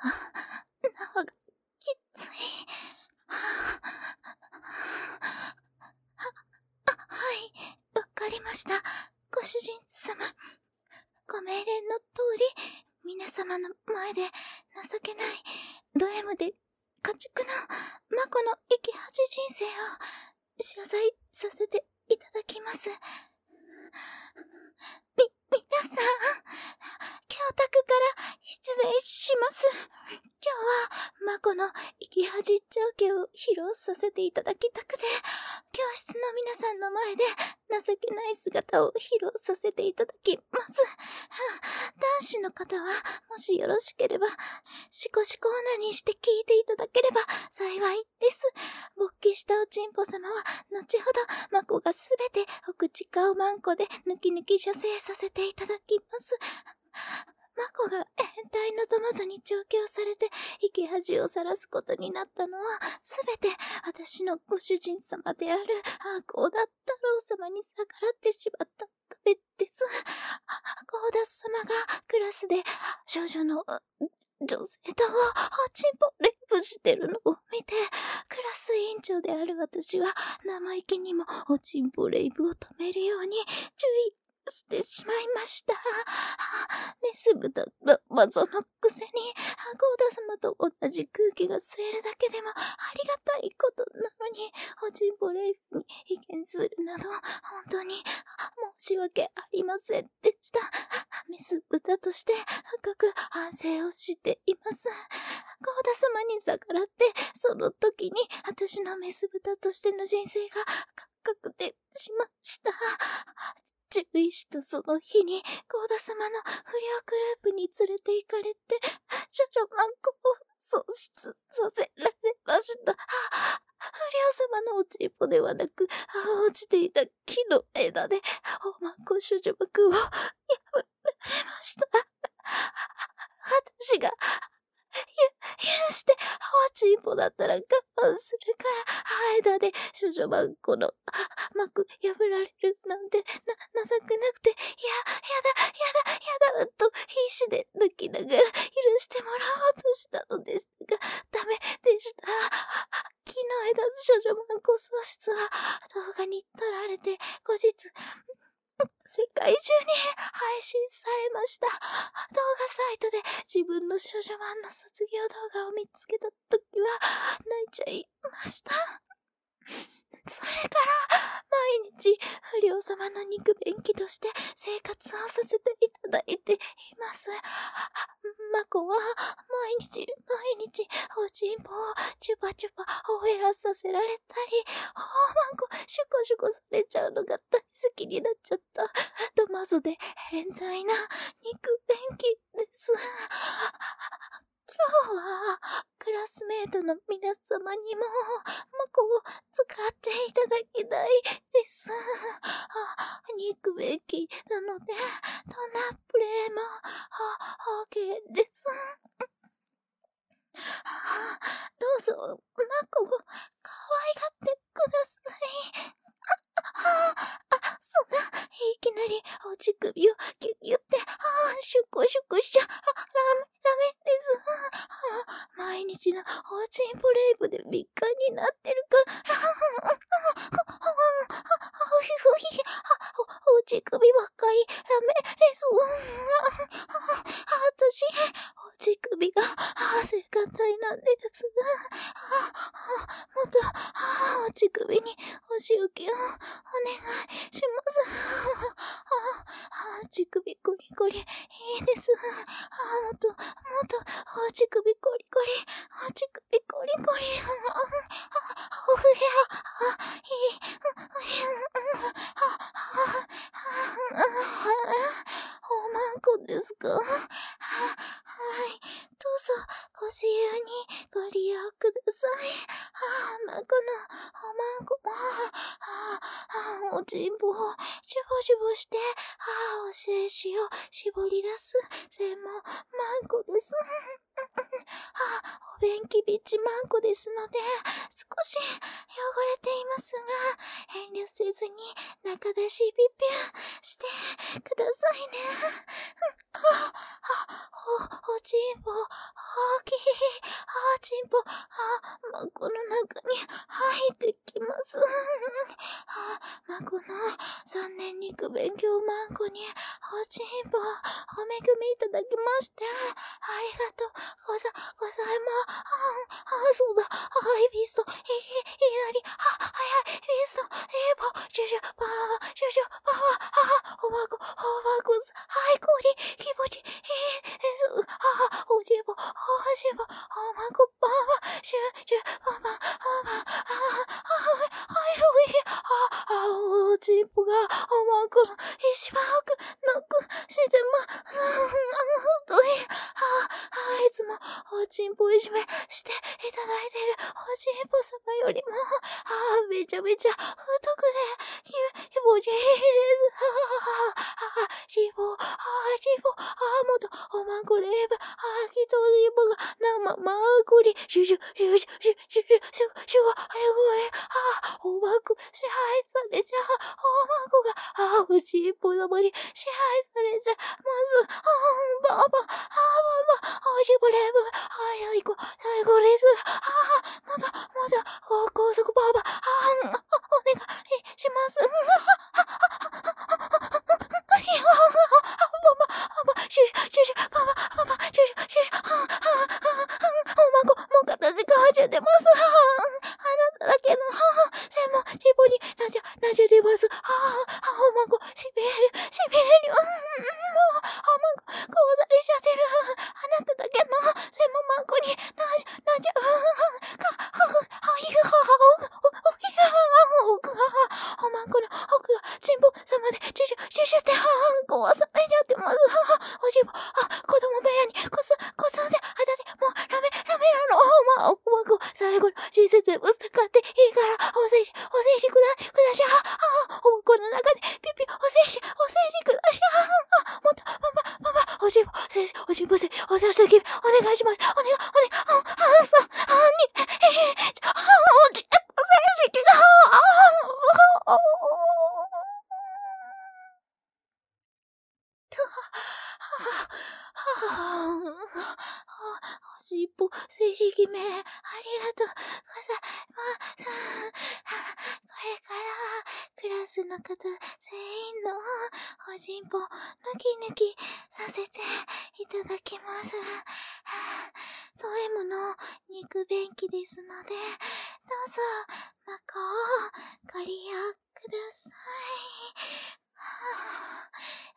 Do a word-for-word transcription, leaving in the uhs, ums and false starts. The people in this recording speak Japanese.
縄がきつい。は、は、はい、わかりました。ご主人様。ご命令の通り、皆様の前で情けない、ド M で家畜のマコの生き恥人生を謝罪させていただきます。み、皆さん、教託から失礼します。今日はマコの生き恥情景を披露させていただきたくて、教室の皆さんの前で情けない姿を披露させていただきます。男子の方は、もしよろしければ、シコシコオナニーして聞いていただければ幸いです。勃起したおちんぽ様は、後ほど、マコがすべてお口顔マンコで抜き抜き射精させていただきます。マコが変態望まずに調教されて生き恥をさらすことになったのは、すべて私のご主人様であるゴーダ太郎様に逆らってしまったためです。ゴーダ様がクラスで少女の女性とおちんぽレイプしてるのを見て、クラス委員長である私は生意気にもおちんぽレイプを止めるように注意してしまいました。メス豚の謎のくせに、ゴーダ様と同じ空気が吸えるだけでもありがたいことなのに、おちんぽレイプに意見するなど、本当に申し訳ありませんでした。メス豚として深く反省をしています。ゴーダ様に逆らって、その時に私のメス豚としての人生が確定しました。獣医師とその日に、ゴーダ様の不良グループに連れて行かれて、少女マンコを喪失させられました。不良様のおちんぽではなく、落ちていた木の枝で、おまんこ少女幕を破られました。私が、ゆ、許して、おちんぽだったら我慢するから、枝で少女マンコの幕破られるなんて、な、情けなくて、いや、やだ、やだ、やだ、と必死で泣きながら許してもらおうとしたのですが、ダメでした。木の枝少女マンコ喪失は動画に撮られて、後日、世界中に配信されました。動画サイトで自分の少女マンの卒業動画を見つけたときは泣いちゃいました。それから毎日不良様の肉便器として生活をさせていただいています。マコは毎日毎日おちんぽをチュパチュパおえらさせられたり、おまんこシュコシュコされちゃうのが大好きになっちゃったドマゾで変態な肉便器です。今日はクラスメートの皆様にもマコを使っていただきたいです。肉便器なのでどんなプレイも OK です。どうぞマコを可愛がってください。あ、あ、そんな、いきなりお乳首をギュギュって、あ、シュコシュコしちゃ、あ、ラメ、ラメです。あ、毎日のおちんぽレイプでびっかになってるから、お、お乳首ばっかり、ラメです。私、お乳首が、性感帯なんです。もっと、お乳首にお仕置きをお願いします。お乳首コリコリ、いいです。もっと、もっと、お乳首コリコリ、お乳首コリコリ、おふや、いい、おまんこですか？は、はい。どうぞ、ご自由にご利用ください。あ、まこの、おまんこ、あ、あ、おちんぽを、しゅぼしゅぼして、あ、お精子を絞り出す、専門、まんこです。あ、お便器ビッチマンコですので、少し汚れていますが、遠慮せずに中出しピピュしてくださいね。あ、あ、お、おちんぽ、 大きい、あ、チンポ、あ、孫の中に入ってきます。あ、孫の三年肉勉強マンコに、おちんぽ、お恵みいただきまして、ありがとうござ、ございます。あ、あ、そうだ、あ、イビスト、い、い、いなり、あ、はいはい、イビスト、イボ、ジュジュ、パワー、ジュジュ、パワー、あ、おまこ、おまこ、はい、こり、気持ちいいです。あ、おじぼ、おじぼ、おまこ、パワー、ジュジュ、パワー、パワー、あ、はい、はい、おい、あ、あ、おちんぽが、おまこの一番奥、ノックしてま、あ、あ、とい、あ、あ、いつも、おちんぽいじめしていただいているおちんぽ様よりも、あ、めちゃめちゃ太くで、き、気持ちいいです。あ、あ、しぼ、あ、しぼ、あ、もっと、おまこレーブ、あ、きとしぼが、生まこり、シュシュ、シュシュ、シュシュ、シュシュ、シュ、あれこれ、あ、おまこ、支配されちゃう、おまこが、あ、おちんぽ様に支配されちゃう、まず、あ、ばば、あ、ばば、おしぼレーブ、あ、最高、最高です。あ、まだ、まだ、あ、高速ばば、あ、お願いします。いや、ばば、ばば、シュシュ、シュシュ、ばば、ばば、シュシュ、シュシュ、はん、はん、はん、おまこ、もう形変わっちゃってます。はん、あなただけの、はん、専門、チボになっちゃ、なっちゃってます。はん、おまこ、しびれる、しびれる。うん、もう、おまこ、こうされちゃってる。あなただけの、専門マンコにな、なっちゃう。か、は、は、いや、は、お、お、いや、お、か、おまんこの奥が、チンポ様で、シュシュ、シュシュして、はん、壊されちゃってます。はは、おしぼ、あ、子供部屋に、こす、こすんで、あたて、もう、ラメ、ラメなの、おま、おまこ、最後の親切物、買っていいから、おせし、おせしくだ、くだしゃ、は、おまこの中で、ピピ、おせし、おせしくだしゃ、もっと、パパ、パパ、おしぼ、せし、おしぼせ、おせしき、お願いします。お願い、お願い、あ、あ、さ、あ、に、えー、ちょ、あ、おち、おせしきが、あ、あ、おしっぽ、正式名、ありがとうございます。これから、クラスの方、全員のおしっぽ、抜き抜きさせていただきます。ド M の肉便器ですので、どうぞ、まこをご利用ください。はあ、